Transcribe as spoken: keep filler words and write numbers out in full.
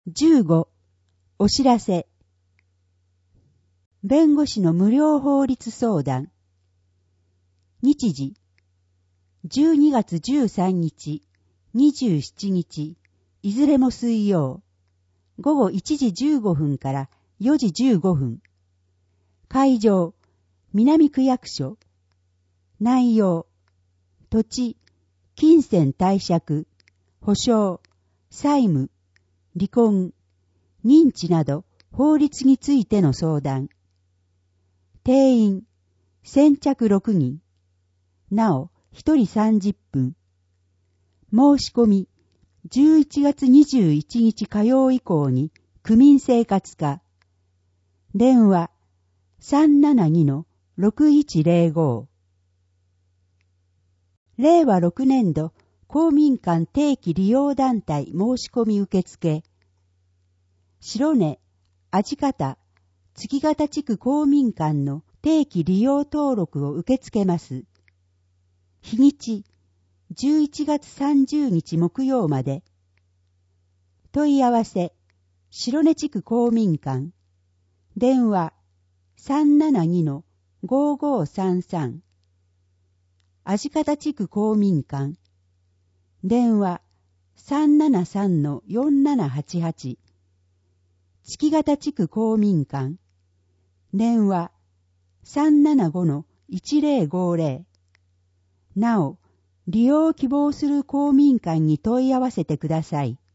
じゅうご、お知らせ。弁護士の無料法律相談。日時、じゅうにがつじゅうさんにち、にじゅうしちにち、いずれも水曜、ごごいちじじゅうごふんからよじじゅうごふん。会場、南区役所。内容、土地、金銭貸借、保証、債務、離婚、認知など法律についての相談。定員、先着ろくにん。なお、ひとりさんじゅっぷん。申し込み、じゅういちがつにじゅういちにち火曜以降に、区民生活課。電話、さんななにのろくいちぜろご。れいわろくねんど公民館定期利用団体申し込み受付。白根、味方、月形地区公民館の定期利用登録を受け付けます。日にち、じゅういちがつさんじゅうにち木曜まで。問い合わせ、白根地区公民館。電話、さんななにのごごさんさん。味方地区公民館。電話、さんななさんのよんななはちはち。月形地区公民館。電話、さんななごのいちぜろごぜろ。なお、利用を希望する公民館に問い合わせてください。